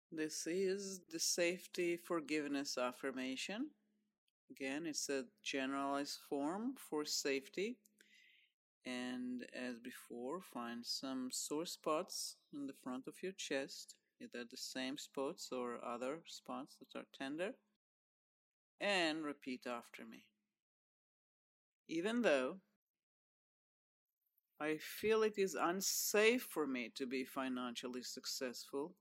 This is the safety forgiveness affirmation. Again, it's a generalized form for safety. And as before, find some sore spots in the front of your chest, either the same spots or other spots that are tender, and repeat after me. Even though I feel it is unsafe for me to be financially successful,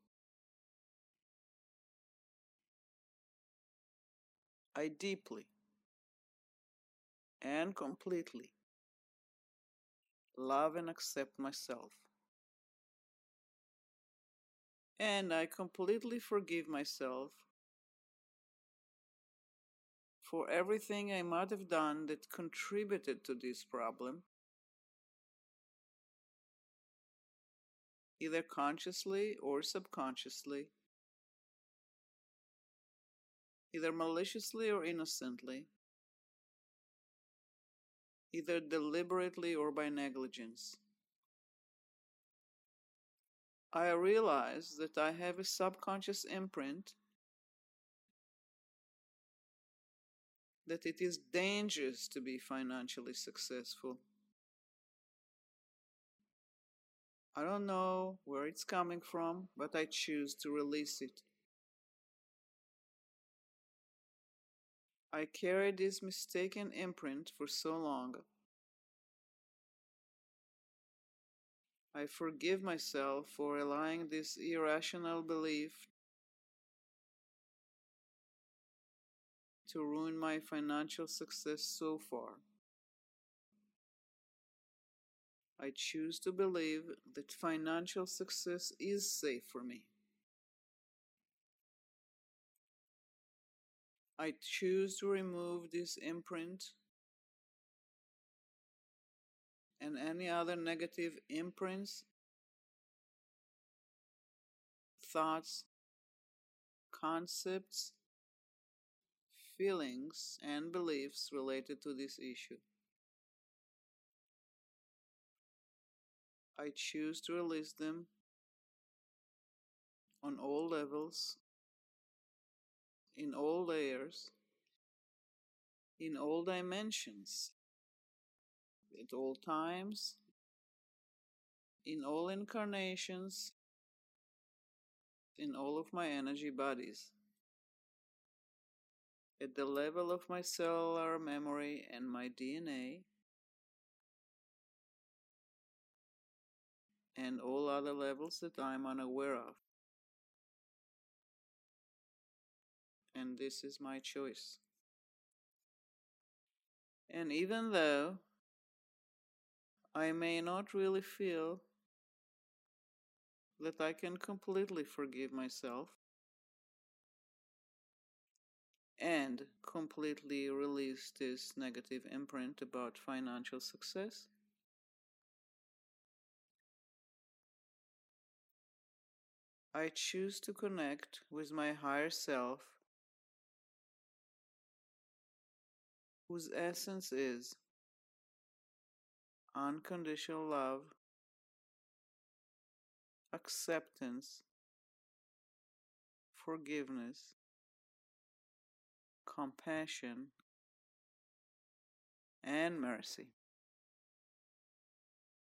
I deeply and completely love and accept myself. And I completely forgive myself for everything I might have done that contributed to this problem, either consciously or subconsciously, either maliciously or innocently, either deliberately or by negligence. I realize that I have a subconscious imprint that it is dangerous to be financially successful. I don't know where it's coming from, but I choose to release it. I carried this mistaken imprint for so long. I forgive myself for allowing this irrational belief to ruin my financial success so far. I choose to believe that financial success is safe for me. I choose to remove this imprint and any other negative imprints, thoughts, concepts, feelings, and beliefs related to this issue. I choose to release them on all levels, in all layers, in all dimensions, at all times, in all incarnations, in all of my energy bodies, at the level of my cellular memory and my DNA, and all other levels that I'm unaware of. And this is my choice. And even though I may not really feel that I can completely forgive myself and completely release this negative imprint about financial success, I choose to connect with my higher self, whose essence is unconditional love, acceptance, forgiveness, compassion, and mercy.